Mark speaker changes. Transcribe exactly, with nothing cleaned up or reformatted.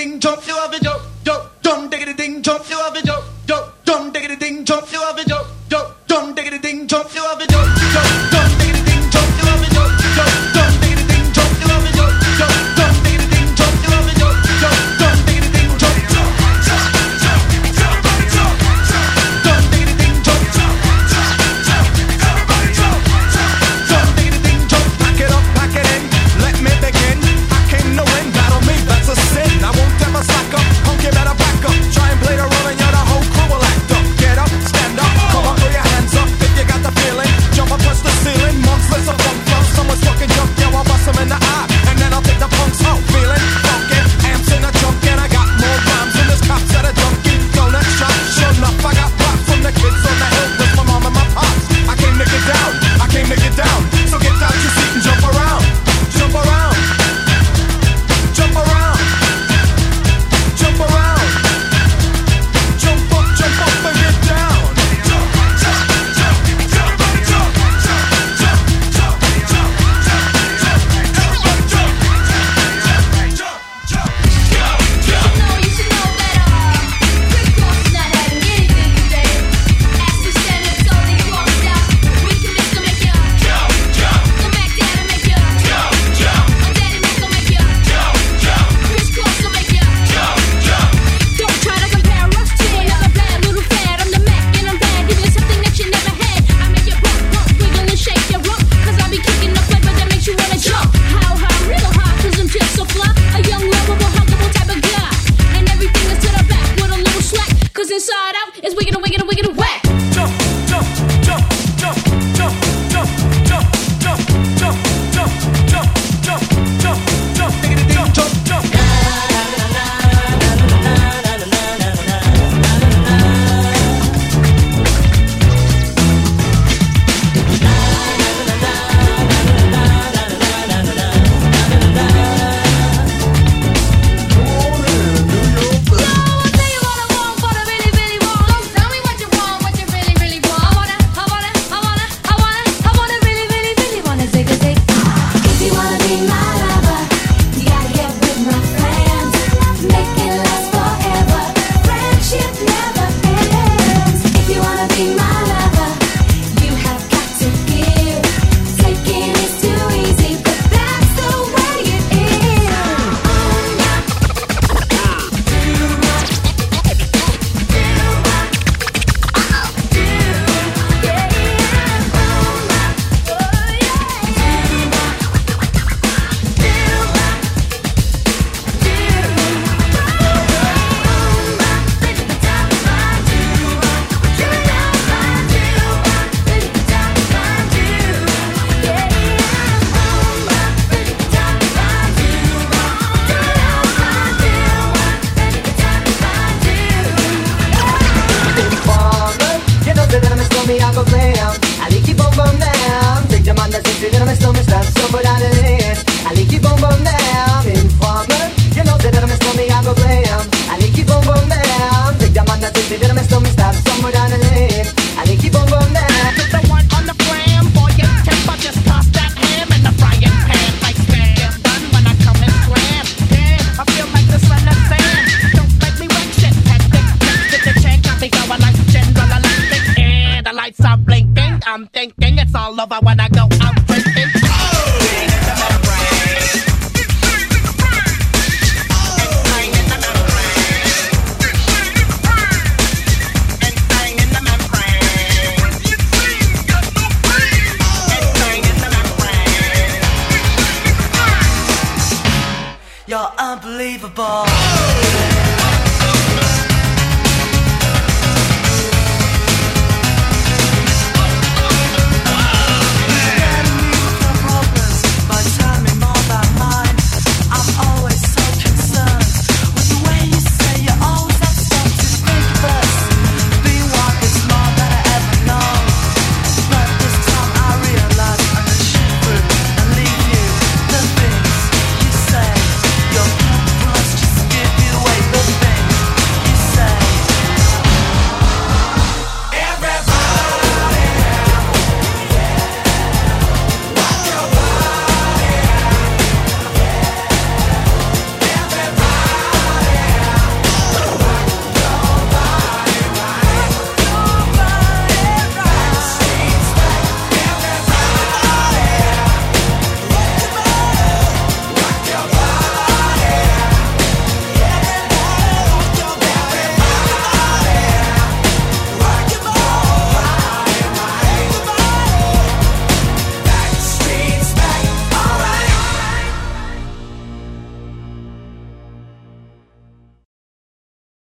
Speaker 1: ding jump, you have it yo yo. Dum diggity ding jump, you have it yo yo. Dum diggity ding jump, you have it yo yo. Dum diggity ding jump, you have it yo yo. Dum diggity ding jump, you have it yo yo. Dum diggity ding jump, you have it yo yo. Dum diggity ding jump, you have it yo yo. Dum diggity ding jump, jump jump jump jump jump jump. Dum diggity ding jump, jump jump jump. Everybody jump jump. Dum diggity ding jump.
Speaker 2: Pack it up, pack it in. Let me begin. I came to win. Battle me, that's a sin. I won't ever slack up. Punk, you better back up. Try and play the role and you're the whole crew will act up. Get up, stand up. Come on, throw your hands up if you got the feeling. Jump up, touch the ceiling. Monks, listen, funk, flow. Someone's fucking jump. Yeah, I'll bust them in the eye. And then I'll take the punks out. Feeling funky. Amps in a junk. And I got more rhymes than this cops at a junkie. Donut shop. Sure enough, I got props from the kids on the hill with my mom and my pops. I came to get down. I came to get down. So get out your seat and jump around. Jump around. Jump around. Jump around. Jump up, jump up and get down. Jump, jump, jump, jump, jump, jump, jump, jump, jump, jump, everybody jump, jump, jump, jump, jump.
Speaker 3: You should know that uh, crisscross is not having anything to say. Ask to stand up so they crossed out. We can make them make ya
Speaker 2: Jump, jump,
Speaker 3: come back down and make ya
Speaker 2: jump, jump,
Speaker 3: my daddy make them make ya
Speaker 2: jump, jump,
Speaker 3: crisscross will make ya.
Speaker 2: jump, jump.
Speaker 3: Don't try to compare us to another bad little fad. I'm the Mac and I'm bad. Give you something that you never had. I make you bump, bump, wiggle and shake your rump. Cause I be kicking the flavor that makes you wanna jump. How high, real high, cause I'm just so fly. A young, lovable, huggable type of guy. And everything is to the back with a little slack. Cause inside out is wicked and wicked and wicked and whack.
Speaker 2: Jump, jump, jump, jump, jump, jump, jump, jump, jump, jump, jump, jump, jump, jump,
Speaker 1: Diggity ding jump,
Speaker 2: jump.
Speaker 3: Yo, I'll tell you what I want, what I really, really want. Don't tell me what you want, what you really, really want. I wanna, I wanna, I wanna, I wanna, I wanna really, really, really wanna zig a zig. If you wanna be my lover, you gotta get with my friends. Make it last forever. Friendship never ends. If you wanna be my lover, you have got to give. Taking is too easy, but that's the way it is.
Speaker 4: You know that I'm a stormy, I go glam. I like you boom boom down. Take the man that's into that I'm a stormy, stop, so put out it in. I like you boom boom down. Informer, you know that I'm a stormy, I go glam. I like you boom boom down. Take the man that's into that I'm a stormy, stop, so put out it in. I like you boom boom down.
Speaker 5: To the one on the gram, boy, your temper just toss that ham in the frying pan. Like spam, get done when I come and slam. Damn, I feel like the son of Sam. Don't make me wreck shit, hectic. Next to the chain, got me going like General Electric. And the lights are blinking. I'm thinking it's all over when I go out drinking.
Speaker 4: You're unbelievable.